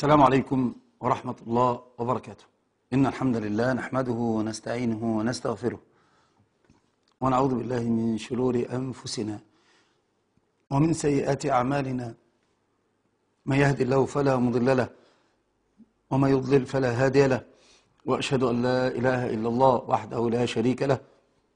السلام عليكم ورحمة الله وبركاته. إن الحمد لله نحمده ونستعينه ونستغفره ونعوذ بالله من شرور أنفسنا ومن سيئات أعمالنا، من يهد الله فلا مضل له ومن يضلل فلا هادي له، وأشهد أن لا إله إلا الله وحده لا شريك له،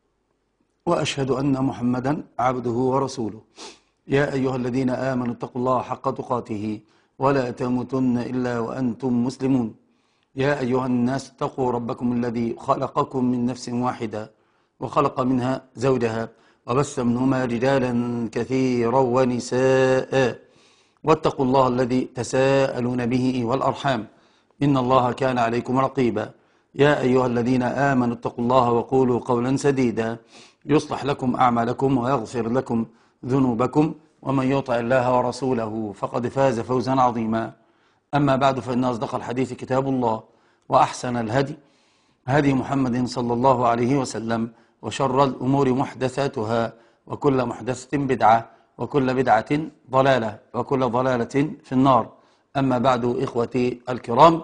وأشهد أن محمدا عبده ورسوله. يا أيها الذين آمنوا اتقوا الله حق تقاته ولا تموتن إلا وأنتم مسلمون. يا أيها الناس اتقوا ربكم الذي خلقكم من نفس واحدة وخلق منها زوجها وبث منهما رجالا كثيرا ونساء، واتقوا الله الذي تساءلون به والأرحام إن الله كان عليكم رقيبا. يا أيها الذين آمنوا اتقوا الله وقولوا قولا سديدا يصلح لكم أعمالكم ويغفر لكم ذنوبكم، ومن يطع الله ورسوله فقد فاز فوزا عظيما. أما بعد، فإن أصدق الحديث كتاب الله، وأحسن الهدي هدي محمد صلى الله عليه وسلم، وشر الأمور محدثاتها، وكل محدثة بدعة، وكل بدعة ضلالة، وكل ضلالة في النار. أما بعد، إخوتي الكرام،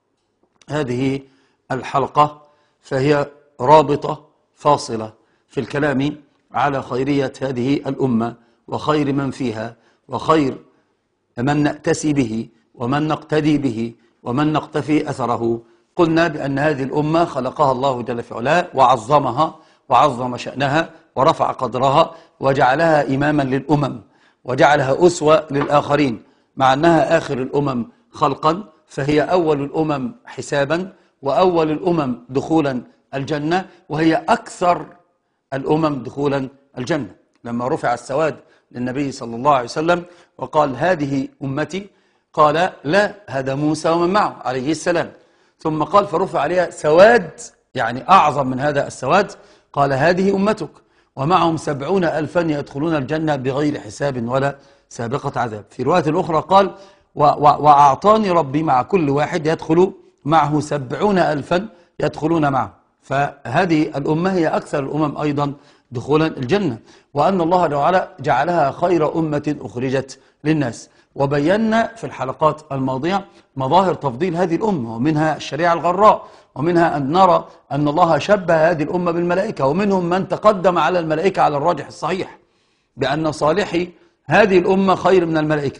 هذه الحلقة فهي رابطة فاصلة في الكلام على خيرية هذه الأمة وخير من فيها وخير من نأتسي به ومن نقتدي به ومن نقتفي أثره. قلنا بأن هذه الأمة خلقها الله جل في علاه وعظمها وعظم شأنها ورفع قدرها وجعلها إماما للأمم وجعلها أسوة للآخرين، مع أنها آخر الأمم خلقا، فهي أول الأمم حسابا وأول الأمم دخولا الجنة، وهي أكثر الأمم دخولا الجنة. لما رفع السواد للنبي صلى الله عليه وسلم وقال هذه أمتي، قال لا، هذا موسى ومن معه عليه السلام. ثم قال فرفع عليها سواد، يعني أعظم من هذا السواد، قال هذه أمتك ومعهم 70,000 يدخلون الجنة بغير حساب ولا سابقة عذاب. في رواية الأخرى قال وأعطاني ربي مع كل واحد يدخل معه 70,000 يدخلون معه. فهذه الأمة هي أكثر الأمم أيضا دخولا الجنة، وأن الله تعالى جعلها خير أمة أخرجت للناس. وبينا في الحلقات الماضية مظاهر تفضيل هذه الأمة، ومنها الشريعة الغراء، ومنها أن نرى أن الله شبه هذه الأمة بالملائكة، ومنهم من تقدم على الملائكة على الراجح الصحيح بأن صالحي هذه الأمة خير من الملائكة.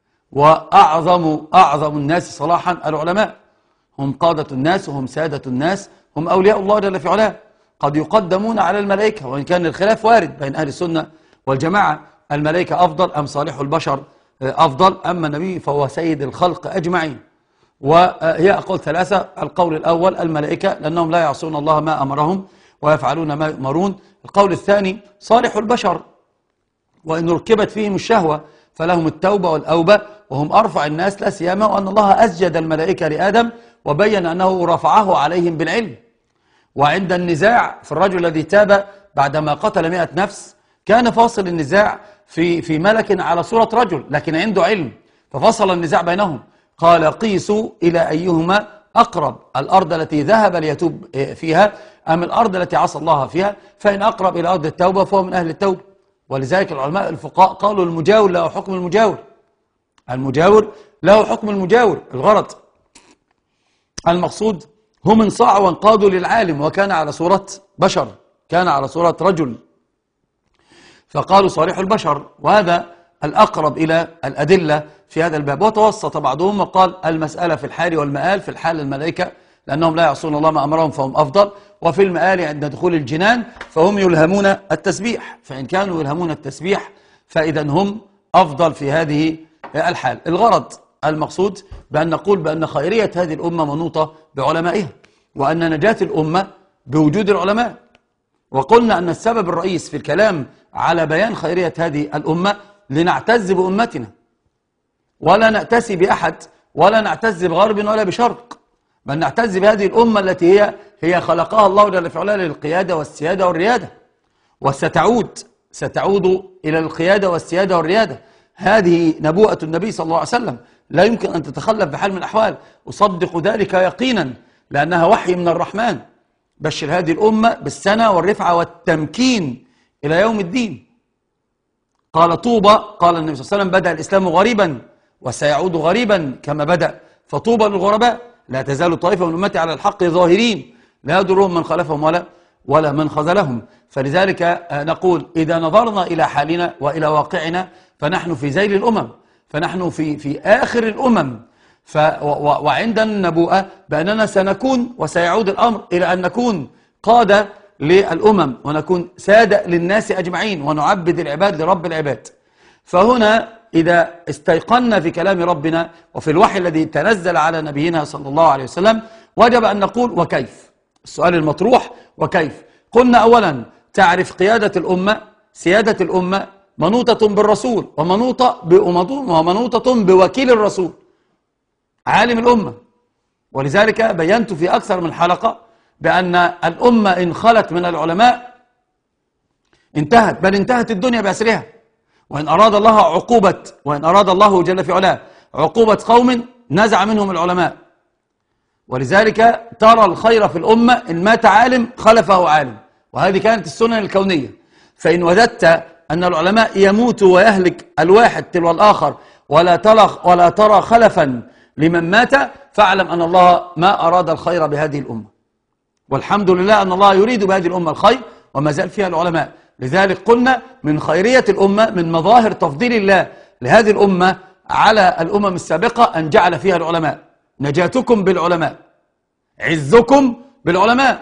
وأعظم الناس صلاحا العلماء، هم قادة الناس وهم سادة الناس، هم أولياء الله جل في علاه، قد يقدمون على الملائكة، وإن كان الخلاف وارد بين أهل السنة والجماعة، الملائكة أفضل أم صالح البشر أفضل؟ أما النبي فهو سيد الخلق أجمعين. وهي أقول ثلاثة: القول الأول الملائكة، لأنهم لا يعصون الله ما أمرهم ويفعلون ما يؤمرون. القول الثاني صالح البشر، وإن ركبت فيهم الشهوة فلهم التوبة والأوبة، وهم أرفع الناس، لا سيما وأن الله أسجد الملائكة لآدم وبين أنه رفعه عليهم بالعلم. وعند النزاع في الرجل الذي تاب بعدما قتل 100 نفس، كان فاصل النزاع في ملك على صورة رجل لكن عنده علم، ففصل النزاع بينهم، قال قيسوا إلى أيهما أقرب، الأرض التي ذهب ليتوب فيها أم الأرض التي عصى الله فيها؟ فإن أقرب إلى أرض التوبة فهو من أهل التوبة. ولذلك العلماء الفقهاء قالوا المجاور له حكم المجاور، المجاور له حكم المجاور. الغرض المقصود هم انصاعوا وانقادوا للعالم وكان على صورة بشر، كان على صورة رجل، فقالوا صالح البشر، وهذا الأقرب إلى الأدلة في هذا الباب. وتوسط بعضهم وقال المسألة في الحال والمآل، في الحال الملائكة لأنهم لا يعصون الله ما أمرهم فهم أفضل، وفي المآل عند دخول الجنان فهم يلهمون التسبيح، فإن كانوا يلهمون التسبيح فإذا هم أفضل في هذه الحال. الغرض المقصود بأن نقول بأن خيرية هذه الأمة منوطة بعلمائها، وأن نجاة الأمة بوجود العلماء. وقلنا أن السبب الرئيس في الكلام على بيان خيرية هذه الأمة لنعتز بأمتنا، ولا نأتسي بأحد، ولا نعتز بغرب ولا بشرق، بل نعتز بهذه الأمة التي هي خلقها الله جل في علاه للقيادة والسيادة والريادة، ستعود إلى القيادة والسيادة والريادة. هذه نبوءة النبي صلى الله عليه وسلم، لا يمكن أن تتخلف بحال من الأحوال، أصدق ذلك يقينا لأنها وحي من الرحمن. بشر هذه الأمة بالسنة والرفعة والتمكين إلى يوم الدين. قال طوبى، قال النبي صلى الله عليه وسلم بدأ الإسلام غريبا وسيعود غريبا كما بدأ، فطوبى للغرباء. لا تزال طائفة من أمتي على الحق ظاهرين لا يضرهم من خالفهم ولا من خذلهم. فلذلك نقول إذا نظرنا إلى حالنا وإلى واقعنا فنحن في ذيل الأمم، فنحن في آخر الأمم، وعندنا النبوءة بأننا سنكون وسيعود الأمر إلى أن نكون قادة للأمم ونكون سادة للناس أجمعين ونعبد العباد لرب العباد. فهنا إذا استيقنا في كلام ربنا وفي الوحي الذي تنزل على نبينا صلى الله عليه وسلم وجب أن نقول وكيف؟ السؤال المطروح وكيف؟ قلنا أولا تعرف قيادة الأمة، سيادة الأمة منوطة بالرسول ومنوطة بوكيل الرسول عالم الأمة. ولذلك بينت في أكثر من حلقة بأن الأمة إن خلت من العلماء انتهت، بل انتهت الدنيا بأسرها. وإن أراد الله جل في علاه عقوبة قوم نزع منهم العلماء. ولذلك ترى الخير في الأمة إن مات عالم خلفه عالم، وهذه كانت السنن الكونية. فإن وجدت أن العلماء يموتوا ويهلك الواحد تلو الآخر ولا ترى خلفا لمن مات، فاعلم أن الله ما أراد الخير بهذه الأمة. والحمد لله أن الله يريد بهذه الأمة الخير وما زال فيها العلماء. لذلك قلنا من خيرية الأمة، من مظاهر تفضيل الله لهذه الأمة على الأمم السابقة أن جعل فيها العلماء. نجاتكم بالعلماء، عزكم بالعلماء.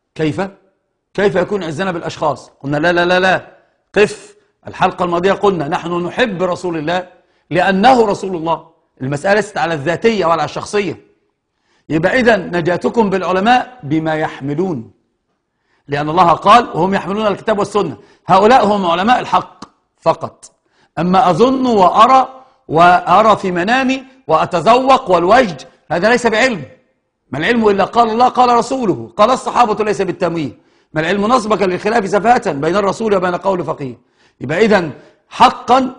كيف يكون عزنا بالأشخاص؟ قلنا لا قف. الحلقة الماضية قلنا نحن نحب رسول الله لأنه رسول الله. المسألة ليست على الذاتية ولا على الشخصية. يبقى إذن نجاتكم بالعلماء بما يحملون، لأن الله قال وهم يحملون الكتاب والسنة. هؤلاء هم علماء الحق فقط. أما أظن وأرى في منامي وأتذوق والوجد، هذا ليس بعلم. ما العلم إلا قال الله قال رسوله قال الصحابة، ليس بالتمويه. ما العلم نصبك للخلاف سفاهة بين الرسول وبين قول فقيه. يبقى إذن حقا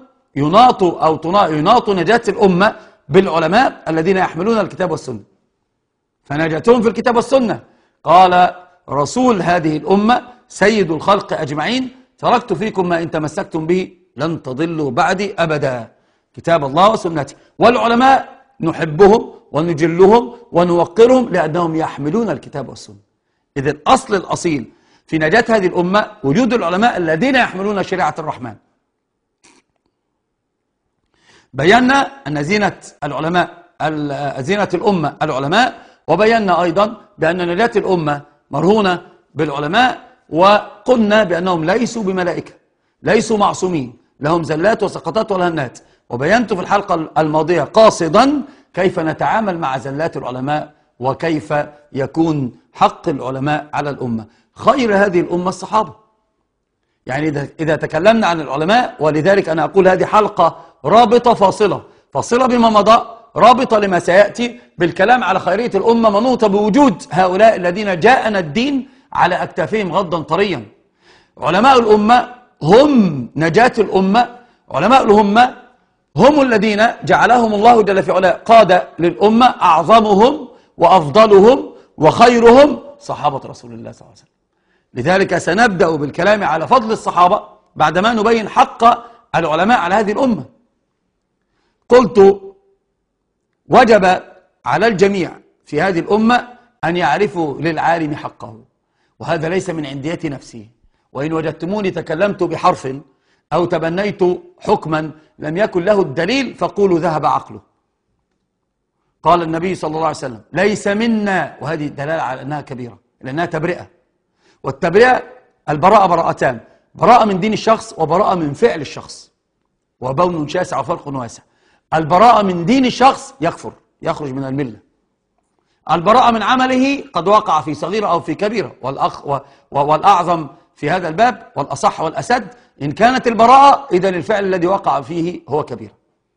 يناط نجاة الأمة بالعلماء الذين يحملون الكتاب والسنة. فنجاتهم في الكتاب والسنة. قال رسول هذه الأمة سيد الخلق أجمعين تركت فيكم ما إن تمسكتم به لن تضلوا بعدي أبدا، كتاب الله وسنتي. والعلماء نحبهم ونجلهم ونوقرهم لأنهم يحملون الكتاب والسنة. إذن الأصل الأصيل في نجاة هذه الأمة وجود العلماء الذين يحملون شريعة الرحمن. بينا أن زينة الأمة العلماء، وبينا أيضا بأن نجاة الأمة مرهونة بالعلماء، وقلنا بأنهم ليسوا بملائكة، ليسوا معصومين، لهم زلات وسقطات ولهنات. وبينت في الحلقة الماضية قاصدا كيف نتعامل مع زلات العلماء وكيف يكون حق العلماء على الأمة. خير هذه الأمة الصحابة. يعني إذا تكلمنا عن العلماء، ولذلك أنا أقول هذه حلقة رابطة فاصلة بما مضى، رابطة لما سيأتي بالكلام على خيرية الأمة، منوطة بوجود هؤلاء الذين جاءنا الدين على أكتافهم غضا طريا. علماء الأمة هم نجاة الأمة. علماء الأمة هم الذين جعلهم الله جل في علاه قادة للأمة، أعظمهم وأفضلهم وخيرهم صحابة رسول الله صلى الله عليه وسلم. لذلك سنبدأ بالكلام على فضل الصحابة بعدما نبين حق العلماء على هذه الأمة. قلت وجب على الجميع في هذه الأمة أن يعرفوا للعالم حقه، وهذا ليس من عندية نفسي. وإن وجدتموني تكلمت بحرف أو تبنيت حكما لم يكن له الدليل فقولوا ذهب عقله. قال النبي صلى الله عليه وسلم ليس منا، وهذه دلالة على أنها كبيرة لأنها تبرئة. والتبرئة البراءة براءتان: براءة من دين الشخص وبراءة من فعل الشخص، وبون شاسع وفرق واسع. البراءة من دين الشخص يكفر، يخرج من الملة. البراءة من عمله قد وقع في صغيرة أو في كبيرة، والأعظم في هذا الباب والأصح والأسد إن كانت البراءة إذن الفعل الذي وقع فيه هو كبير.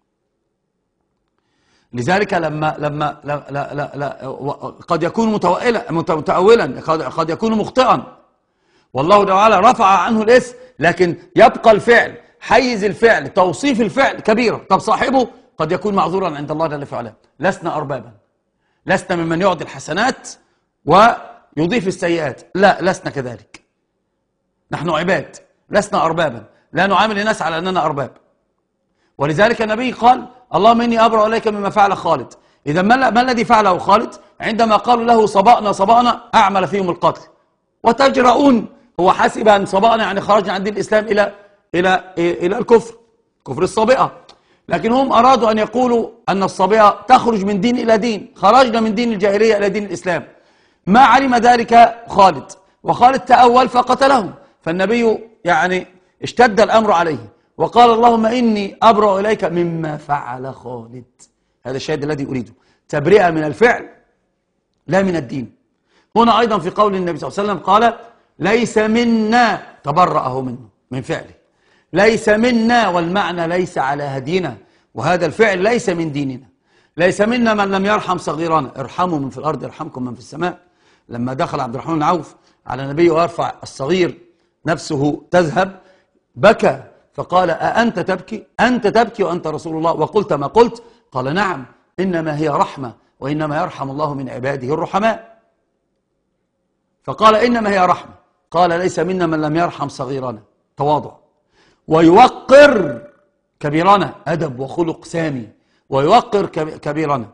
لذلك لما قد يكون متأولا، قد يكون مخطئا، والله تعالى رفع عنه الاسم، لكن يبقى الفعل، حيز الفعل، توصيف الفعل كبيرة. طب صاحبه قد يكون معذورا عند الله جل وعلا. لسنا أربابا، لسنا ممن يعطي الحسنات ويضيف السيئات، لا، لسنا كذلك. نحن عباد، لسنا أربابا، لا نعامل الناس على أننا أرباب. ولذلك النبي قال اللهم إني أبرأ إليك مما فعل خالد. إذا ما الذي فعله خالد عندما قالوا له صبأنا صبأنا؟ أعمل فيهم القتل. وتجرؤون، هو حسب أن صبأنا يعني خرجنا عن دين الإسلام إلى الكفر، كفر الصابئة، لكن هم أرادوا أن يقولوا أن الصابئة تخرج من دين إلى دين، خرجنا من دين الجاهلية إلى دين الإسلام. ما علم ذلك خالد، وخالد تأول فقتلهم، فالنبي يعني اشتد الأمر عليه وقال اللهم إني أبرأ إليك مما فعل خالد. هذا الشاهد الذي أريده، تبرئة من الفعل لا من الدين. هنا أيضا في قول النبي صلى الله عليه وسلم قال ليس منا، تبرأه منه من فعله، ليس منا، والمعنى ليس على هدينا، وهذا الفعل ليس من ديننا. ليس منا من لم يرحم صغيرنا، ارحموا من في الأرض يرحمكم من في السماء. لما دخل عبد الرحمن بن عوف على النبي ويرفع الصغير نفسه تذهب بكى فقال أأنت تبكي؟ أنت تبكي وأنت رسول الله وقلت ما قلت؟ قال نعم، إنما هي رحمة، وإنما يرحم الله من عباده الرحماء. فقال إنما هي رحمة، قال ليس منا من لم يرحم صغيرنا، تواضع، ويوقر كبيرنا، أدب وخلق سامي، ويوقر كبيرنا.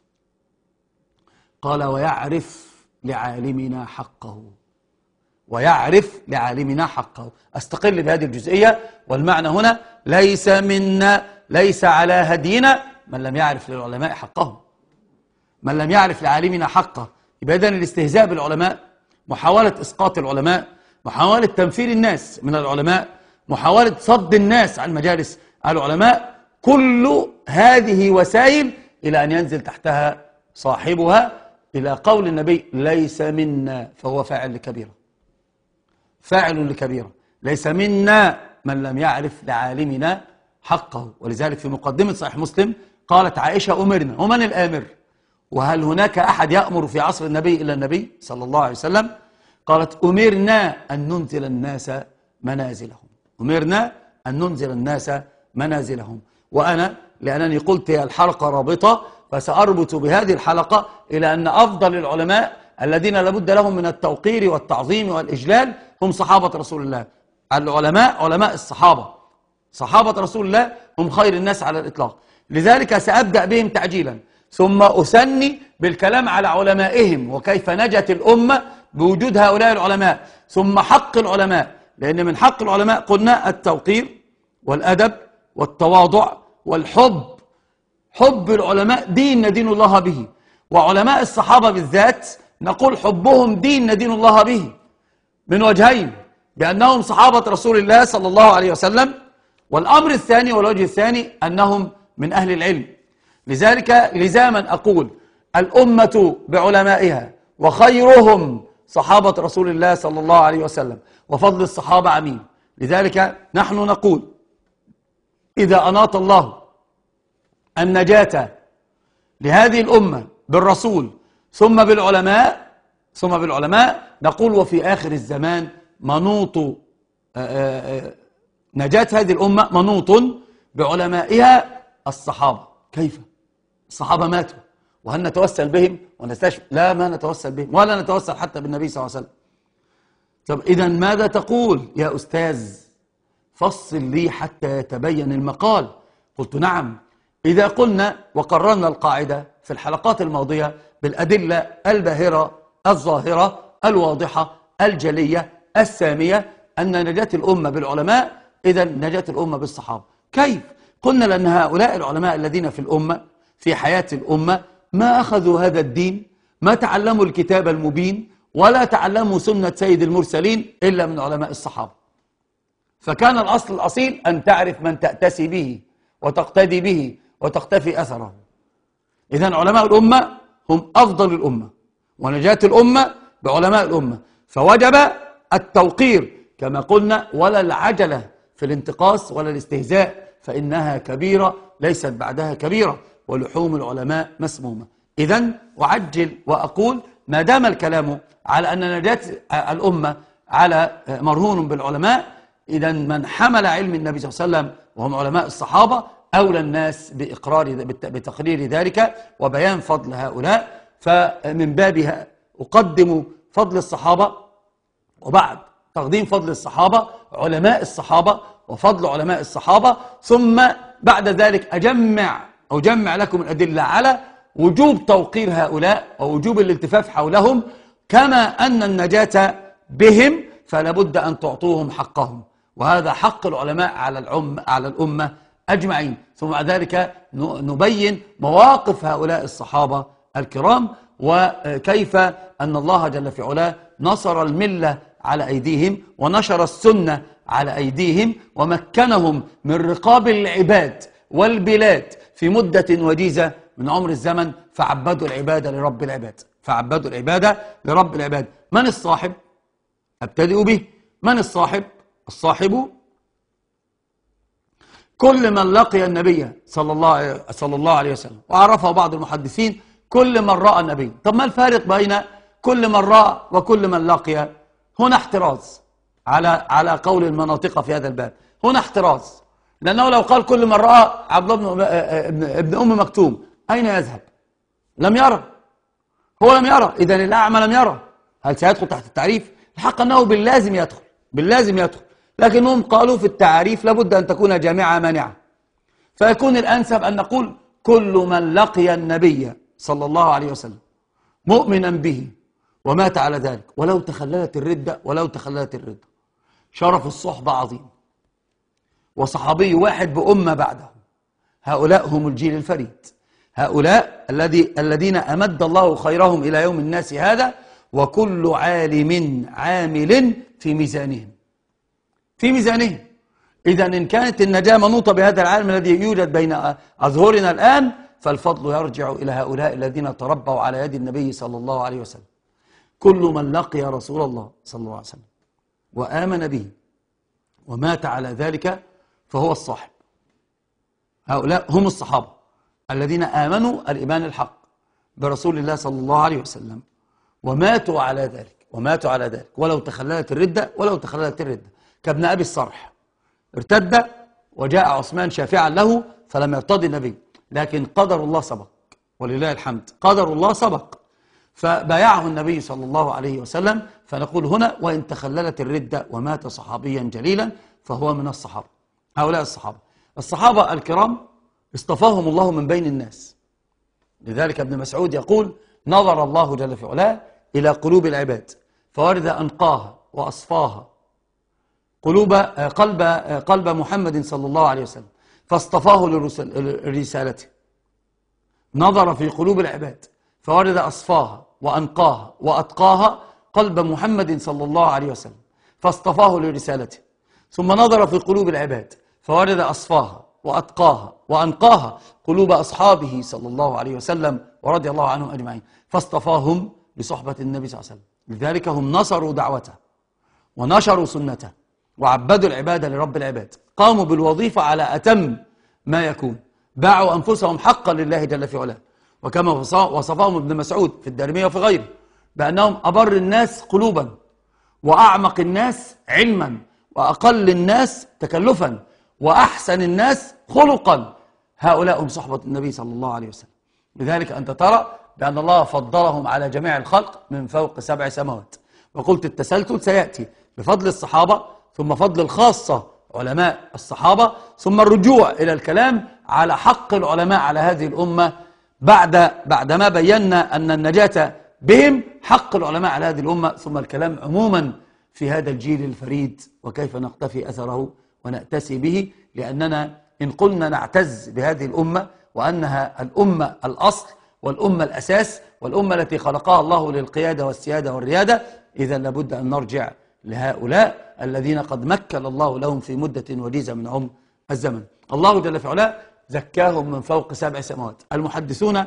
قال ويعرف لعالمنا حقه، ويعرف لعالمنا حقه. أستقل بهذه الجزئية، والمعنى هنا ليس منا، ليس على هدينا من لم يعرف للعلماء حقهم، من لم يعرف لعالمنا حقه. يبقى إذن الاستهزاء بالعلماء، محاولة إسقاط العلماء، محاولة تنفير الناس من العلماء، محاولة صد الناس عن مجالس العلماء، كل هذه وسائل إلى أن ينزل تحتها صاحبها إلى قول النبي ليس منا، فهو فاعل لكبيرة، فاعل لكبيرة. ليس منا من لم يعرف لعالمنا حقه. ولذلك في مقدمة صحيح مسلم قالت عائشة أمرنا، ومن الآمر؟ وهل هناك أحد يأمر في عصر النبي إلا النبي صلى الله عليه وسلم؟ قالت أمرنا أن ننزل الناس منازلهم، أمرنا أن ننزل الناس منازلهم. وأنا لأنني قلت هي الحلقة رابطة، فسأربط بهذه الحلقة إلى أن أفضل العلماء الذين لابد لهم من التوقير والتعظيم والإجلال هم صحابة رسول الله. العلماء علماء الصحابة، صحابة رسول الله هم خير الناس على الإطلاق. لذلك سأبدأ بهم تعجيلا، ثم أثني بالكلام على علمائهم وكيف نجت الأمة بوجود هؤلاء العلماء، ثم حق العلماء، لأن من حق العلماء قلنا التوقير والأدب والتواضع والحب. حب العلماء دين ندين الله به، وعلماء الصحابة بالذات نقول حبهم دين ندين الله به من وجهين، بأنهم صحابة رسول الله صلى الله عليه وسلم، والأمر الثاني والوجه الثاني أنهم من أهل العلم. لذلك لزاما أقول الأمة بعلمائها، وخيرهم صحابة رسول الله صلى الله عليه وسلم، وفضل الصحابة عميم. لذلك نحن نقول إذا أناط الله النجاة لهذه الأمة بالرسول ثم بالعلماء نقول وفي آخر الزمان منوط نجاة هذه الأمة منوط بعلمائها الصحابة. كيف؟ الصحابة ماتوا، وهل نتوسل بهم ونستشفى؟ لا، ما نتوسل بهم، ولا نتوسل حتى بالنبي صلى الله عليه وسلم. طب إذا ماذا تقول يا أستاذ؟ فصل لي حتى يتبين المقال. قلت نعم، إذا قلنا وقررنا القاعدة في الحلقات الماضية بالأدلة الباهرة الظاهرة الواضحة الجلية السامية أن نجاة الأمة بالعلماء، إذا نجاة الأمة بالصحابة. كيف؟ قلنا لأن هؤلاء العلماء الذين في الأمة في حياة الأمة ما أخذوا هذا الدين، ما تعلموا الكتاب المبين، ولا تعلموا سنة سيد المرسلين إلا من علماء الصحابة. فكان الأصل الأصيل أن تعرف من تأتسي به وتقتدي به وتقتفي أثره. إذن علماء الأمة هم أفضل الأمة، ونجاة الأمة بعلماء الأمة، فوجب التوقير كما قلنا، ولا العجلة في الانتقاص ولا الاستهزاء، فإنها كبيرة ليست بعدها كبيرة، ولحوم العلماء مسمومة. إذن أعجل وأقول ما دام الكلام على أن نجاة الأمة على مرهون بالعلماء، إذن من حمل علم النبي صلى الله عليه وسلم وهم علماء الصحابة أولى الناس بتقرير ذلك وبيان فضل هؤلاء. فمن بابها أقدم فضل الصحابة، وبعد تقديم فضل الصحابة علماء الصحابة وفضل علماء الصحابة، ثم بعد ذلك أجمع لكم الأدلة على وجوب توقير هؤلاء ووجوب الالتفاف حولهم، كما أن النجاة بهم فلا بد أن تعطوهم حقهم، وهذا حق العلماء على الأمة أجمعين. ثم بعد ذلك نبين مواقف هؤلاء الصحابة الكرام، وكيف أن الله جل في علاه نصر الملة على أيديهم ونشر السنة على أيديهم ومكنهم من رقاب العباد والبلاد في مدة وجيزة من عمر الزمن، فعبدوا العبادة لرب العباد، فعبدوا العبادة لرب العباد. من الصاحب؟ أبتدئ به. من الصاحب؟ الصاحب كل من لقي النبي صلى الله عليه وسلم، وعرفه بعض المحدثين كل من رأى النبي. طب ما الفارق بين كل من رأى وكل من لقي؟ هنا احتراز على قول المناطق في هذا الباب، هنا احتراز، لأنه لو قال كل من رأى عبد الله ابن أم مكتوم أين يذهب؟ لم يرى، هو لم يرى، إذا الأعمى لم يرى، هل سيدخل تحت التعريف؟ الحق أنه باللازم يدخل، باللازم يدخل، لكنهم قالوا في التعريف لابد أن تكون جامعة مانعة، فيكون الأنسب أن نقول كل من لقي النبي صلى الله عليه وسلم مؤمنا به ومات على ذلك، ولو تخللت الردة، ولو تخللت الردة. شرف الصحبة عظيم، وصحابي واحد بأمة بعده، هؤلاء هم الجيل الفريد، هؤلاء الذين أمد الله خيرهم إلى يوم الناس هذا، وكل عالم عامل في ميزانهم، في ميزانهم. إذا إن كانت النجاة منوطة بهذا العالم الذي يوجد بين أظهرنا الآن، فالفضل يرجع إلى هؤلاء الذين تربوا على يد النبي صلى الله عليه وسلم. كل من لقي رسول الله صلى الله عليه وسلم وآمن به ومات على ذلك فهو الصاحب. هؤلاء هم الصحابة الذين آمنوا الإيمان الحق برسول الله صلى الله عليه وسلم وماتوا على ذلك، وماتوا على ذلك، ولو تخللت الردة، ولو تخللت الردة، كابن أبي الصرح ارتد وجاء عثمان شافعا له فلم يرتضي النبي، لكن قدر الله سبق، ولله الحمد، قدر الله سبق فبايعه النبي صلى الله عليه وسلم. فنقول هنا وإن تخللت الردة ومات صحابيا جليلا فهو من الصحابة. هؤلاء الصحابة الكرام اصطفاهم الله من بين الناس، لذلك ابن مسعود يقول نظر الله جل في علاه إلى قلوب العباد فورد أنقاها وأصفاها قلب محمد صلى الله عليه وسلم فاصطفاه لرسالته. نظر في قلوب العباد فورد أصفاها وأنقاها وأتقاها قلب محمد صلى الله عليه وسلم فاصطفاه لرسالته. ثم نظر في قلوب العباد فورد أصفاها وأتقاها وأنقاها قلوب أصحابه صلى الله عليه وسلم ورضي الله عنهم أجمعين فاصطفاهم لصحبة النبي صلى الله عليه وسلم. لذلك هم نصروا دعوته ونشروا سنته وعبدوا العبادة لرب العباد، قاموا بالوظيفة على أتم ما يكون، باعوا أنفسهم حقا لله جل في علاه، وكما وصفهم ابن مسعود في الدارمية وفي غيره بأنهم أبر الناس قلوبا وأعمق الناس علما وأقل الناس تكلفا وأحسن الناس خلقا. هؤلاء هم صحبة النبي صلى الله عليه وسلم. لذلك أنت ترى بأن الله فضلهم على جميع الخلق من فوق 7 سماوات. وقلت التسلسل سيأتي بفضل الصحابة، ثم فضل الخاصة علماء الصحابة، ثم الرجوع إلى الكلام على حق العلماء على هذه الأمة بعدما بينا أن النجاة بهم حق العلماء على هذه الأمة، ثم الكلام عموما في هذا الجيل الفريد وكيف نقتفي أثره ونأتسي به، لأننا إن قلنا نعتز بهذه الأمة وأنها الأمة الأصل والأمة الأساس والأمة التي خلقها الله للقيادة والسيادة والريادة، إذا لابد أن نرجع لهؤلاء الذين قد مكن الله لهم في مدة وجيزة من عمر الزمن. الله جل في علاه زكاهم من فوق 7 سماوات. المحدثون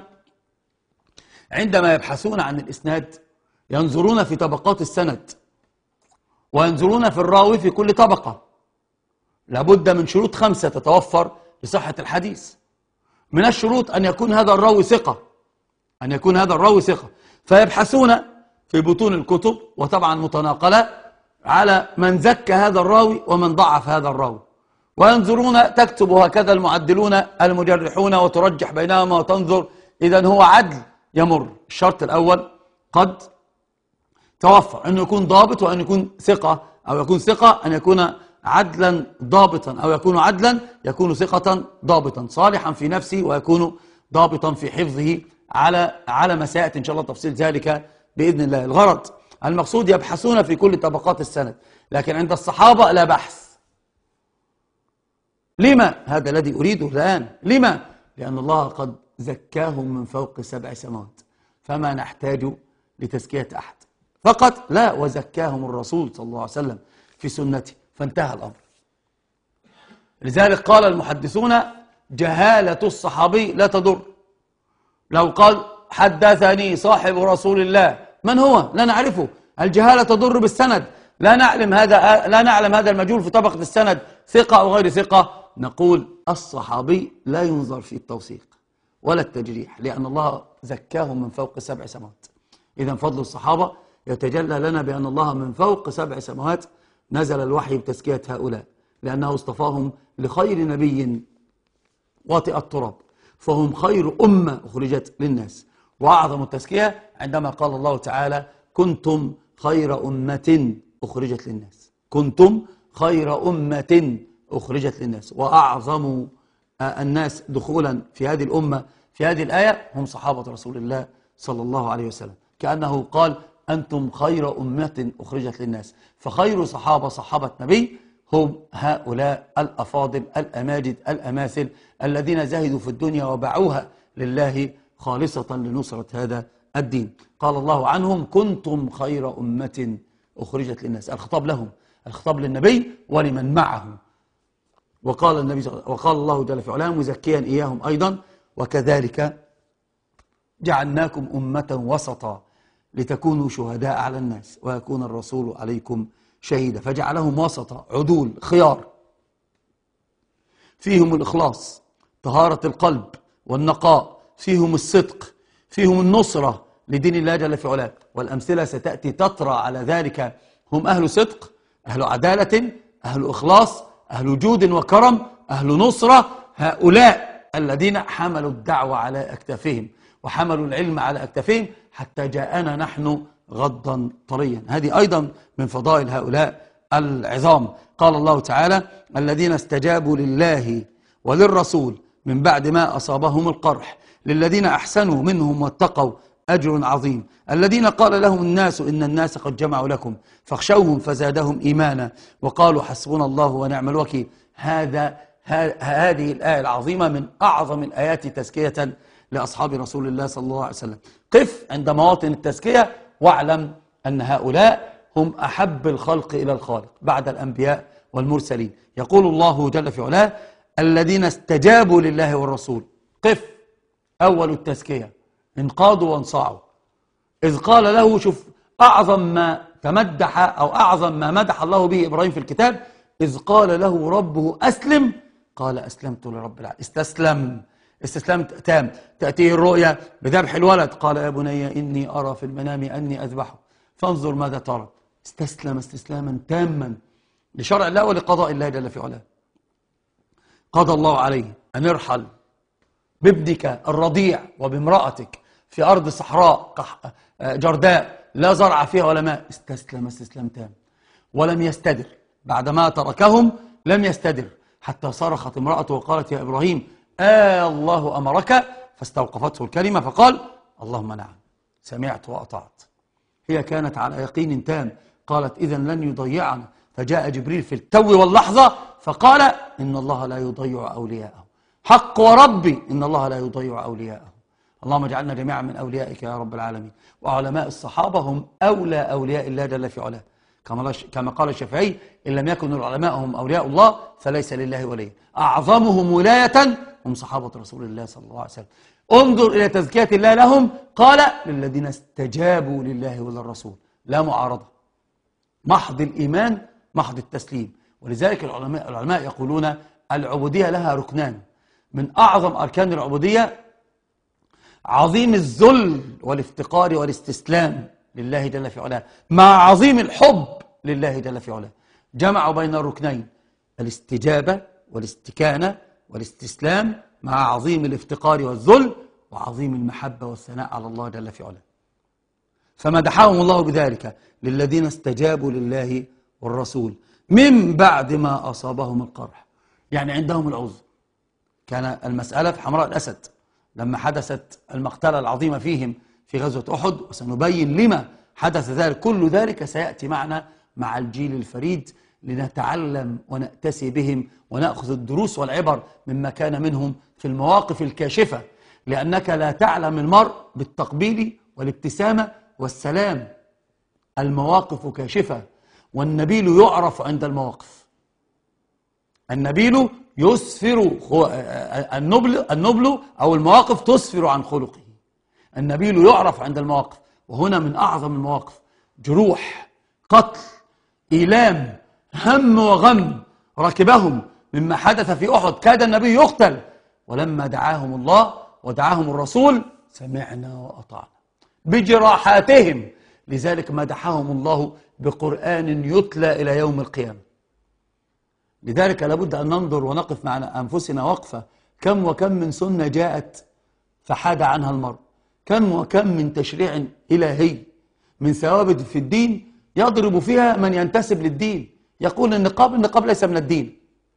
عندما يبحثون عن الإسناد ينظرون في طبقات السند وينظرون في الراوي في كل طبقة. لابد من شروط 5 تتوفر لصحة الحديث. من الشروط أن يكون هذا الراوي ثقة، أن يكون هذا الراوي ثقة، فيبحثون في بطون الكتب وطبعا متناقلة على من زكى هذا الراوي ومن ضعف هذا الراوي، وينظرون تكتب هكذا المعدلون المجرحون وترجح بينهما وتنظر إذا هو عدل يمر. الشرط الأول قد توفر أنه يكون ضابط وأن يكون ثقة، أو يكون ثقة أن يكون عدلا ضابطا، أو يكون عدلا يكون ثقة ضابطا صالحا في نفسه ويكون ضابطا في حفظه على ما سيأتي إن شاء الله تفصيل ذلك بإذن الله. الغرض المقصود يبحثون في كل طبقات السند، لكن عند الصحابة لا بحث. لما؟ هذا الذي أريده الآن. لما؟ لأن الله قد زكاهم من فوق 7 سماوات، فما نحتاج لتزكية أحد. فقط لا، وزكاهم الرسول صلى الله عليه وسلم في سنته، فانتهى الأمر. لذلك قال المحدثون جهالة الصحابي لا تضر. لو قال حدثني صاحب رسول الله، من هو؟ لا نعرفه. الجهالة تضر بالسند، لا نعلم هذا المجهول في طبقة السند ثقة أو غير ثقة. نقول الصحابي لا ينظر في التوثيق ولا التجريح، لأن الله زكاهم من فوق 7 سماوات. إذا فضل الصحابة يتجلى لنا بأن الله من فوق 7 سماوات نزل الوحي بتزكية هؤلاء، لأنه اصطفاهم لخير نبي واطئ التراب، فهم خير أمة أخرجت للناس. وأعظم التزكية عندما قال الله تعالى كنتم خير أمة أخرجت للناس. كنتم خير أمة أخرجت للناس. وأعظم الناس دخولا في هذه الأمة في هذه الآية هم صحابة رسول الله صلى الله عليه وسلم، كأنه قال أنتم خير أمة أخرجت للناس. فخير صحابة نبي هم هؤلاء الأفاضل الأماجد الأماثل الذين زهدوا في الدنيا وباعوها لله خالصة لنصرة هذا الدين. قال الله عنهم كنتم خير أمة أخرجت للناس. الخطاب لهم، الخطاب للنبي ولمن معه. وقال الله جل في علاه مزكيا إياهم أيضا وكذلك جعلناكم أمة وسطا لتكونوا شهداء على الناس ويكون الرسول عليكم شهيدا. فجعلهم وسطا، عدول، خيار، فيهم الإخلاص، طهارة القلب والنقاء، فيهم الصدق، فيهم النصرة لدين الله جل في علاه. والأمثلة ستأتي تطرى على ذلك. هم أهل صدق، أهل عدالة، أهل إخلاص، أهل جود وكرم، أهل نصرة. هؤلاء الذين حملوا الدعوة على أكتافهم وحملوا العلم على أكتافهم حتى جاءنا نحن غضا طريا. هذه أيضا من فضائل هؤلاء العظام. قال الله تعالى الذين استجابوا لله وللرسول من بعد ما أصابهم القرح للذين أحسنوا منهم واتقوا أجر عظيم. الذين قال لهم الناس إن الناس قد جمعوا لكم فاخشوهم فزادهم إيمانا وقالوا حسبنا الله ونعم الوكيل. هذه الآية العظيمة من أعظم الآيات تزكية لأصحاب رسول الله صلى الله عليه وسلم. قف عند مواطن التزكية واعلم أن هؤلاء هم أحب الخلق إلى الخالق بعد الأنبياء والمرسلين. يقول الله جل في علاه الذين استجابوا لله والرسول. قف، أول التزكية انقادوا وانصاعوا. إذ قال له، شوف أعظم ما تمدح أو أعظم ما مدح الله به إبراهيم في الكتاب، إذ قال له ربه أسلم قال أسلمت لرب العالمين. استسلام تام. تأتيه الرؤيا بذبح الولد قال يا بني إني أرى في المنام أني أذبحه فانظر ماذا ترى. استسلم استسلاما تاما لشرع الله ولقضاء الله جل في علاه. قضى الله عليه أن ارحل بابنك الرضيع وبامرأتك في أرض صحراء جرداء لا زرع فيها ولا ماء. استسلم استسلام تام ولم يستدر. بعدما تركهم لم يستدر حتى صرخت امرأته وقالت يا إبراهيم الله أمرك، فاستوقفته الكلمة فقال اللهم نعم سمعت وأطعت. هي كانت على يقين تام. قالت إذن لن يضيعنا. فجاء جبريل في التو واللحظة فقال إن الله لا يضيع أولياءه. حق وربي إن الله لا يضيع أولياءه. اللهم اجعلنا جميعا من أوليائك يا رب العالمين. وعلماء الصحابة هم أولى أولياء الله جل في علاه، كما قال الشافعي إن لم يكن العلماء هم أولياء الله فليس لله ولي. أعظمهم ولاية هم صحابة رسول الله صلى الله عليه وسلم. انظر إلى تزكية الله لهم. قال للذين استجابوا لله وللرسول، لا معارضة، محض الإيمان محض التسليم. ولذلك العلماء يقولون العبودية لها ركنان. من أعظم أركان العبودية عظيم الذل والافتقار والاستسلام لله جل في علاه مع عظيم الحب لله جل في علاه. جمعوا بين الركنين الاستجابة والاستكانة والاستسلام مع عظيم الافتقار والذل وعظيم المحبة والثناء على الله جل في علاه. فمدحهم الله بذلك للذين استجابوا لله والرسول من بعد ما أصابهم القرح. يعني عندهم العذر. كان المسألة في حمراء الأسد لما حدثت المقتلة العظيمة فيهم في غزوة أحد، وسنبين لما حدث ذلك. كل ذلك سيأتي معنا مع الجيل الفريد لنتعلم ونأتسي بهم ونأخذ الدروس والعبر مما كان منهم في المواقف الكاشفة، لأنك لا تعلم المرء بالتقبيل والابتسامة والسلام. المواقف كاشفة، والنبيل يعرف عند المواقف. النبيل يسفر، النبل أو المواقف تسفر عن خلقه. النبيل يعرف عند المواقف، وهنا من أعظم المواقف: جروح، قتل، إيلام، هم وغم ركبهم مما حدث في أحد. كاد النبي يقتل، ولما دعاهم الله ودعاهم الرسول سمعنا وأطعنا بجراحاتهم. لذلك مدحهم الله بقرآن يتلى إلى يوم القيامة. لذلك لابد أن ننظر ونقف مع أنفسنا وقفة: كم وكم من سنة جاءت فحاد عنها المرء، كم وكم من تشريع إلهي، من ثوابت في الدين يضرب فيها من ينتسب للدين، يقول النقاب ليس من الدين.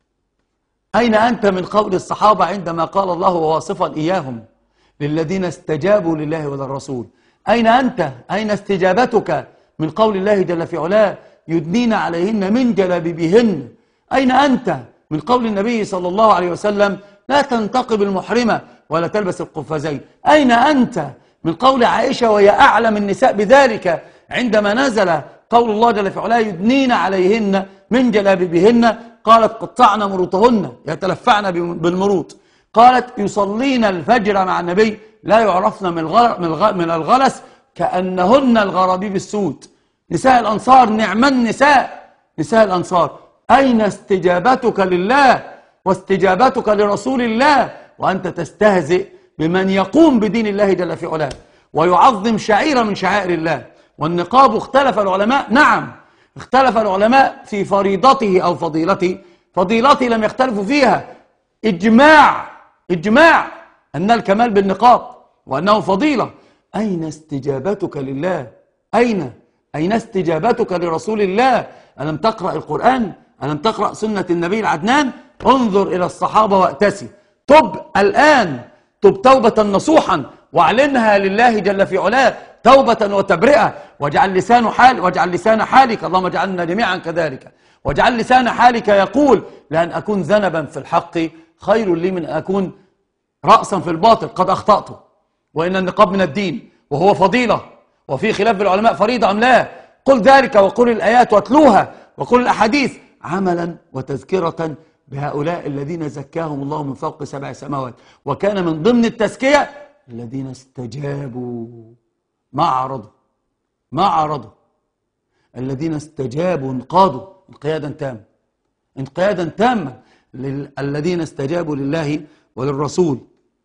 أين أنت من قول الصحابة عندما قال الله واصفا إياهم للذين استجابوا لله وللرسول؟ أين أنت؟ أين استجابتك من قول الله جل في علاه: يدنين عليهن من جلابيبهن؟ أين أنت من قول النبي صلى الله عليه وسلم: لا تنتقب المحرمة ولا تلبس القفازين؟ أين أنت من قول عائشة وهي أعلم النساء بذلك عندما نزل قول الله جل في علاه: يدنين عليهن من جلابيبهن؟ قالت: قطعن مروطهن، يتلفعن بالمروط. قالت: يصلين الفجر مع النبي لا يعرفن من الغلس كأنهن الغرابيب السود. نساء الأنصار نعم النساء، نساء الأنصار. أين استجابتك لله واستجابتك لرسول الله وأنت تستهزئ بمن يقوم بدين الله جل في علاه ويعظم شعيرة من شعائر الله؟ والنقاب اختلف العلماء، نعم اختلف العلماء في فريضته أو فضيلته. فضيلته لم يختلفوا فيها، إجماع أن الكمال بالنقاب وأنه فضيلة. أين استجابتك لله؟ أين استجابتك لرسول الله؟ ألم تقرأ القرآن؟ ألم تقرأ سنة النبي العدنان؟ انظر إلى الصحابة وأتسي. تب الآن، تب توبة نصوحا واعلنها لله جل في علاه توبة وتبرئة، واجعل لسان حالك، اللهم اجعلنا جميعا كذلك، واجعل لسان حالك يقول: لأن أكون ذنبا في الحق خير لي من أن أكون رأسا في الباطل قد أخطأت. وإن النقاب من الدين وهو فضيلة، وفي خلاف العلماء فريضة أم لا. قل ذلك وقل الآيات واتلوها وقل الأحاديث عملا وتذكرة بهؤلاء الذين زكاهم الله من فوق 7 سماوات. وكان من ضمن التزكية الذين استجابوا ما عرضوا. الذين استجابوا انقادوا انقيادا تاما الذين استجابوا لله وللرسول،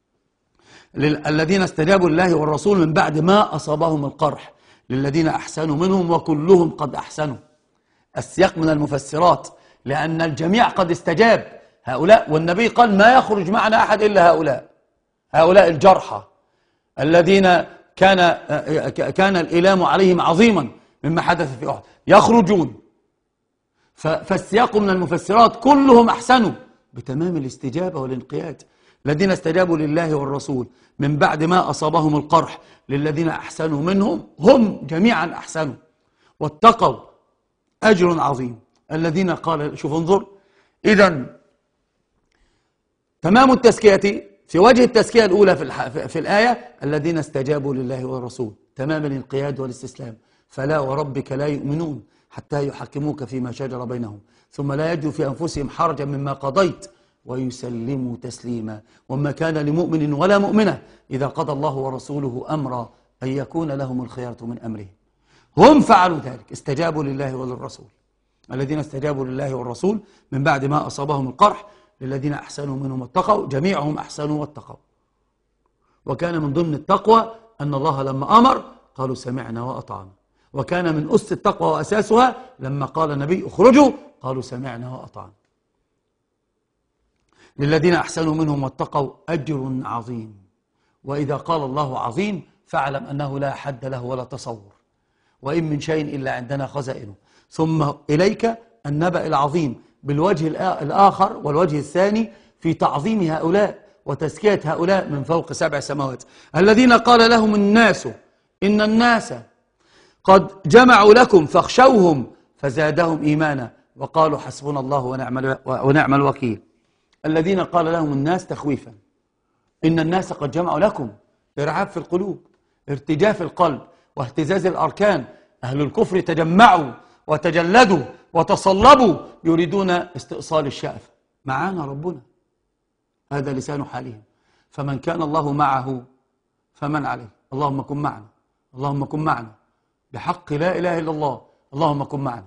الذين استجابوا لله والرسول من بعد ما أصابهم القرح، للذين أحسنوا منهم وكلهم قد أحسنوا. السياق من المفسرات، لأن الجميع قد استجاب هؤلاء، والنبي قال: ما يخرج معنا أحد إلا هؤلاء الجرحى الذين كان الإيلام عليهم عظيما مما حدث في أحد، يخرجون. فالسياق من المفسرات كلهم أحسنوا بتمام الاستجابة والانقياد. الذين استجابوا لله والرسول من بعد ما أصابهم القرح، للذين أحسنوا منهم، هم جميعا أحسنوا واتقوا أجر عظيم. الذين قال، شوف انظر، إذن تمام التزكية في وجه التزكية الأولى في الآية: الذين استجابوا لله والرسول، تمام الانقياد والاستسلام. فلا وربك لا يؤمنون حتى يحكموك فيما شجر بينهم ثم لا يجدوا في أنفسهم حرجا مما قضيت ويسلموا تسليما. وما كان لمؤمن ولا مؤمنة إذا قضى الله ورسوله أمرا أن يكون لهم الخيرة من أمرهم. هم فعلوا ذلك، استجابوا لله وللرسول. الذين استجابوا لله والرسول من بعد ما أصابهم القرح، للذين أحسنوا منهم واتقوا، جميعهم أحسنوا واتقوا. وكان من ضمن التقوى أن الله لما أمر قالوا سمعنا وأطعنا. وكان من أس التقوى وأساسها لما قال النبي اخرجوا قالوا سمعنا وأطعنا. للذين أحسنوا منهم واتقوا أجر عظيم. وإذا قال الله عظيم فاعلم أنه لا حد له ولا تصور. وإن من شيء إلا عندنا خزائنه. ثم إليك النبأ العظيم بالوجه الآخر والوجه الثاني في تعظيم هؤلاء وتزكية هؤلاء من فوق 7 سماوات. الذين قال لهم الناس إن الناس قد جمعوا لكم فاخشوهم فزادهم إيمانا وقالوا حسبنا الله ونعم الوكيل. الذين قال لهم الناس تخويفا، إن الناس قد جمعوا لكم، إرعاب في القلوب، ارتجاف القلب واهتزاز الأركان. أهل الكفر تجمعوا وتجلدوا وتصلبوا يريدون استئصال الشأف. معانا ربنا، هذا لسان حالهم. فمن كان الله معه فمن عليه. اللهم كن معنا، اللهم كن معنا بحق لا إله إلا الله، اللهم كن معنا.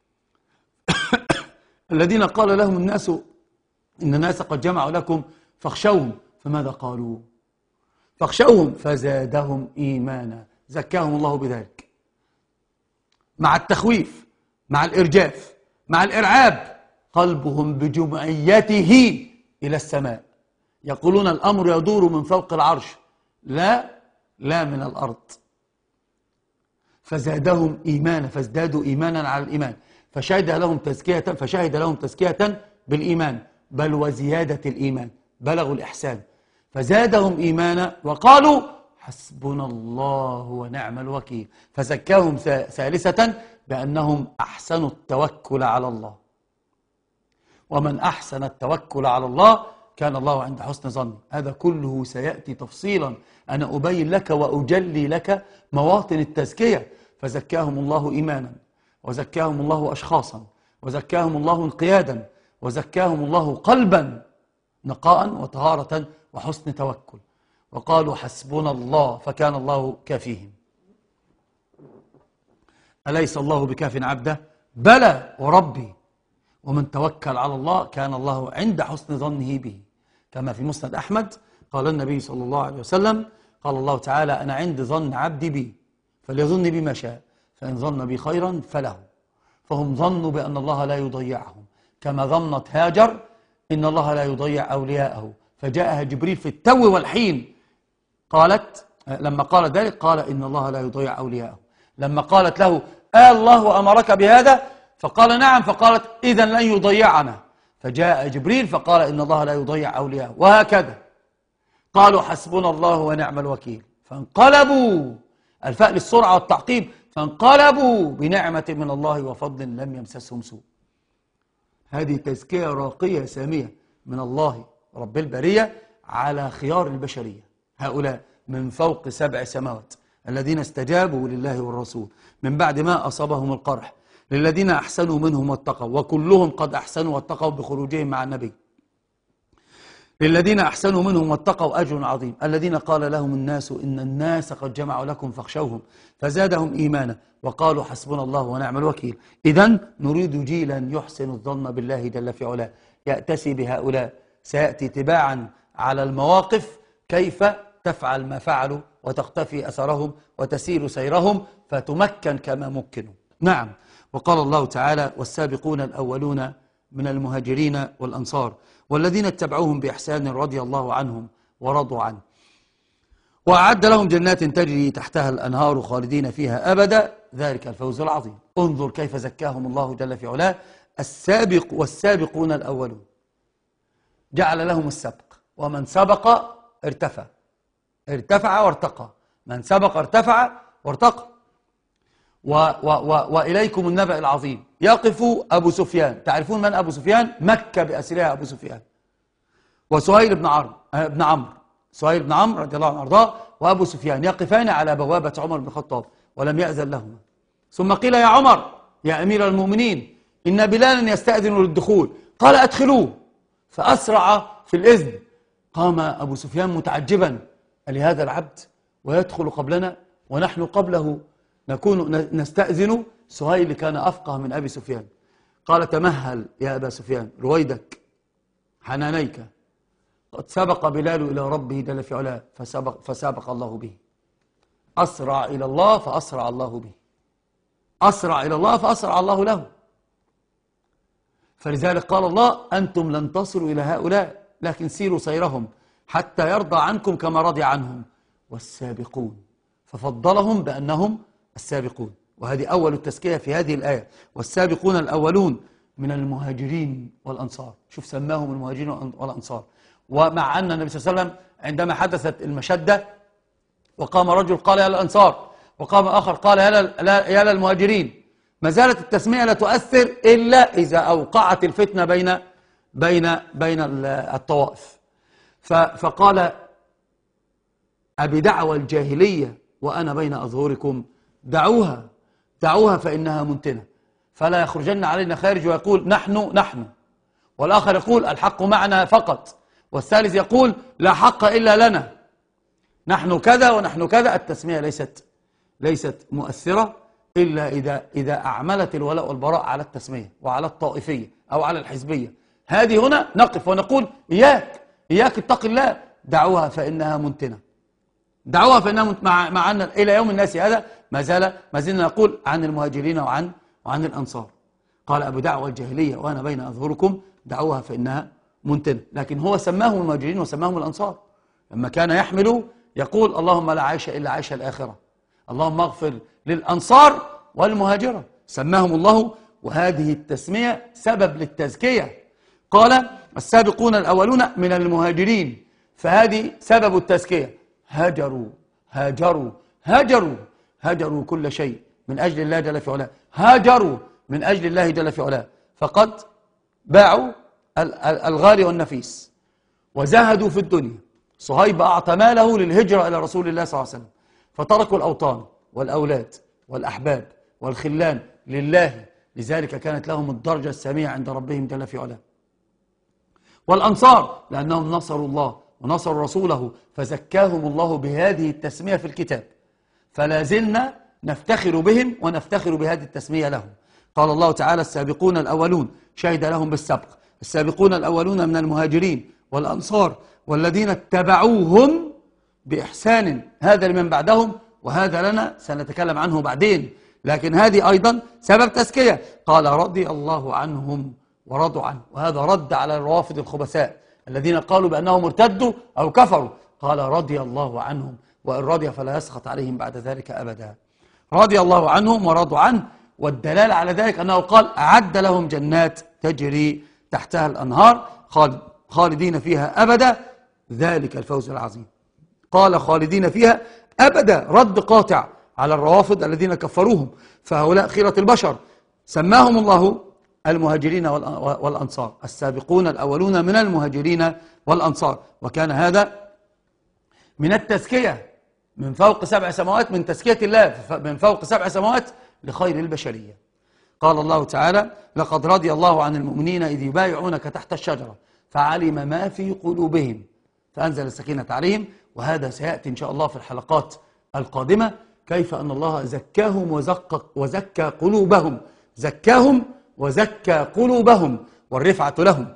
الذين قال لهم الناس إن الناس قد جمعوا لكم فاخشوهم، فماذا قالوا؟ فاخشوهم فزادهم إيمانا، زكاهم الله بذلك. مع التخويف، مع الإرجاف، مع الإرعاب، قلبهم بجمعيته إلى السماء. يقولون الأمر يدور من فوق العرش، لا من الأرض. فزادهم إيمانا، فازدادوا إيمانا على الإيمان، فشهد لهم تزكية بالإيمان، بل وزيادة الإيمان، بلغوا الإحسان. فزادهم إيمانا وقالوا حسبنا الله ونعم الوكيل. فزكاهم ثالثة بأنهم أحسنوا التوكل على الله. ومن أحسن التوكل على الله كان الله عند حسن ظن. هذا كله سيأتي تفصيلا، أنا أبين لك وأجلي لك مواطن التزكية. فزكاهم الله إيمانا، وزكاهم الله أشخاصا، وزكاهم الله انقيادا، وزكاهم الله قلبا نقاء وطهارة وحسن توكل. وقالوا حسبنا الله فكان الله كافيهم. أليس الله بكاف عبده؟ بلى وربي. ومن توكل على الله كان الله عند حسن ظنه به، كما في مسند أحمد قال النبي صلى الله عليه وسلم قال الله تعالى أنا عند ظن عبدي بي فليظن بي ما شاء، فإن ظن بي خيرا فله. فهم ظنوا بأن الله لا يضيعهم، كما ظنت هاجر إن الله لا يضيع أولياءه. فجاءها جبريل في التو والحين، قالت لما قال ذلك قال إن الله لا يضيع أولياءه. لما قالت له الله أمرك بهذا؟ فقال نعم. فقالت إذن لن يضيعنا. فجاء جبريل فقال إن الله لا يضيع أولياءه. وهكذا قالوا حسبنا الله ونعم الوكيل. فانقلبوا، الفاء للسرعة والتعقيب، فانقلبوا بنعمة من الله وفضل لم يمسسهم سوء. هذه تزكية راقية سامية من الله رب البرية على خيار البشرية، هؤلاء من فوق 7 سماوات الذين استجابوا لله والرسول من بعد ما أصابهم القرح، للذين أحسنوا منهم واتقوا، وكلهم قد أحسنوا واتقوا بخروجهم مع النبي. للذين أحسنوا منهم واتقوا أجر عظيم. الذين قال لهم الناس إن الناس قد جمعوا لكم فاخشوهم فزادهم إيمانا وقالوا حسبنا الله ونعم الوكيل. إذن نريد جيلا يحسن الظن بالله جل في علاه يأتسي بهؤلاء. سيأتي تباعا على المواقف كيف تفعل ما فعلوا وتختفي أثرهم وتسير سيرهم فتمكن كما مكنوا. نعم. وقال الله تعالى والسابقون الأولون من المهاجرين والأنصار والذين اتبعوهم بإحسان رضي الله عنهم ورضوا عنه وأعد لهم جنات تجري تحتها الأنهار خالدين فيها أبدا ذلك الفوز العظيم. انظر كيف زكاهم الله جل في علاه. السابق والسابقون الأولون جعل لهم السبق، ومن سبق ارتفع وارتقى. من سبق ارتفع وارتقى. وإليكم النبأ العظيم. يقف أبو سفيان، تعرفون من أبو سفيان؟ مكة بأسرها أبو سفيان، وسهيل بن عمرو سهيل بن عمرو رضي الله عنه وارضاه وأبو سفيان يقفان على بوابة عمر بن الخطاب ولم يأذن لهما. ثم قيل يا عمر يا أمير المؤمنين إن بلالا يستأذن للدخول، قال أدخلوه. فأسرع في الإذن. قام أبو سفيان متعجبا، ألهذا العبد ويدخل قبلنا ونحن قبله نكون نستأذن؟ سهيل كان أفقه من أبي سفيان. قال تمهل يا أبا سفيان رويدك حنانيك، قد سبق بلال إلى ربه جل في علاه فسابق الله به. أسرع إلى الله فأسرع الله به، أسرع إلى الله فأسرع الله له. فلذلك قال الله أنتم لن تصلوا إلى هؤلاء لكن سيروا سيرهم حتى يرضى عنكم كما رضي عنهم. والسابقون، ففضلهم بأنهم السابقون. وهذه أول التزكية في هذه الآية. والسابقون الأولون من المهاجرين والأنصار. شوف سماهم المهاجرين والأنصار. ومع أن النبي صلى الله عليه وسلم عندما حدثت المشدة وقام رجل قال يا للأنصار، وقام آخر قال يا للمهاجرين، ما زالت التسمية لا تؤثر إلا إذا أوقعت الفتنة بين الطوائف. فقال أبدعوى الجاهلية وأنا بين أظهركم، دعوها فإنها منتنة، فلا يخرجن علينا خارج ويقول نحن، والآخر يقول الحق معنا فقط، والثالث يقول لا حق إلا لنا، نحن كذا ونحن كذا. التسمية ليست مؤثرة إلا إذا أعملت الولاء والبراء على التسمية وعلى الطائفية أو على الحزبية. هذه هنا نقف ونقول إياك اتق الله، دعوها فإنها منتنة، دعوها فإنها منتنة. مع أن إلى يوم الناس هذا ما زلنا نقول عن المهاجرين وعن الأنصار. قال أبو دعوى الجاهلية وأنا بين أظهركم، دعوها فإنها منتنة. لكن هو سماهم المهاجرين وسماهم الأنصار. لما كان يحمل يقول اللهم لا عيش إلا عيش الآخرة، اللهم اغفر للأنصار والمهاجرة، سماهم الله. وهذه التسمية سبب للتزكية. قال السابقون الأولون من المهاجرين، فهذه سبب التزكية. هاجروا كل شيء من أجل الله جل في علاه، هاجروا من أجل الله جل في علاه، فقد باعوا الغالي والنفيس وزهدوا في الدنيا. صهيب أعطى ماله للهجرة إلى رسول الله صلى الله عليه وسلم، فتركوا الأوطان والأولاد والأحباب والخلان لله، لذلك كانت لهم الدرجة السامية عند ربهم جل في علاه. والأنصار لأنهم نصروا الله ونصروا رسوله فزكاهم الله بهذه التسمية في الكتاب، فلا زلنا نفتخر بهم ونفتخر بهذه التسمية لهم. قال الله تعالى السابقون الأولون، شهد لهم بالسبق، السابقون الأولون من المهاجرين والأنصار والذين اتبعوهم بإحسان، هذا لمن بعدهم وهذا لنا سنتكلم عنه بعدين، لكن هذه أيضا سبب تزكية. قال رضي الله عنهم ورضوا عنه، وهذا رد على الروافض الخبثاء الذين قالوا بأنهم ارتدوا أو كفروا. قال رضي الله عنهم، وإن رضي فلا يسخط عليهم بعد ذلك أبدا. رضي الله عنهم ورضوا عنه، والدلالة على ذلك أنه قال أعد لهم جنات تجري تحتها الأنهار خالدين فيها أبدا، ذلك الفوز العظيم. قال خالدين فيها أبدا، رد قاطع على الروافض الذين كفروهم، فهؤلاء خيرة البشر. سماهم الله المهاجرين والأنصار، السابقون الأولون من المهاجرين والأنصار، وكان هذا من التزكية من فوق 7 سماوات، من تزكية الله من فوق 7 سماوات لخير البشرية. قال الله تعالى لقد رضي الله عن المؤمنين إذ يبايعونك تحت الشجرة فعلم ما في قلوبهم فأنزل السكينة عليهم. وهذا سيأتي إن شاء الله في الحلقات القادمة، كيف أن الله زكاهم وزكى قلوبهم، زكاهم وزكى قلوبهم، والرفعة لهم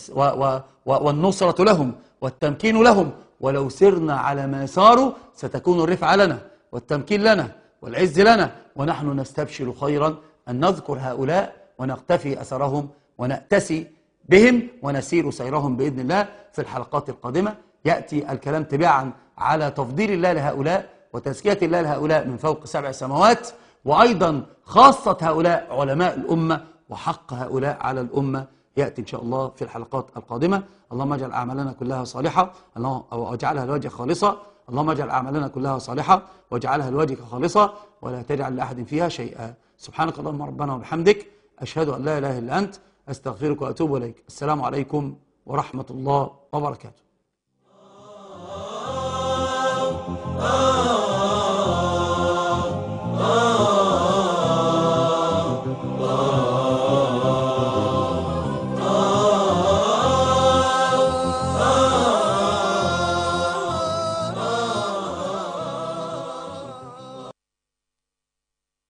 والنصرة لهم والتمكين لهم. ولو سرنا على ما ساروا ستكون الرفعة لنا والتمكين لنا والعز لنا، ونحن نستبشر خيرا أن نذكر هؤلاء ونقتفي أثرهم ونأتسي بهم ونسير سيرهم بإذن الله في الحلقات القادمة. يأتي الكلام تباعا على تفضيل الله لهؤلاء وتزكية الله لهؤلاء من فوق 7 سماوات، وأيضا خاصة هؤلاء علماء الأمة وحق هؤلاء على الأمة، يأتي إن شاء الله في الحلقات القادمة. اللهم اجعل أعمالنا كلها صالحة واجعلها لوجهك خالصة، اللهم اجعل أعمالنا كلها صالحة واجعلها لوجهك خالصة ولا تجعل لأحد فيها شيئا. سبحانك اللهم ربنا وبحمدك، أشهد أن لا إله إلا أنت، أستغفرك وأتوب إليك. السلام عليكم ورحمة الله وبركاته.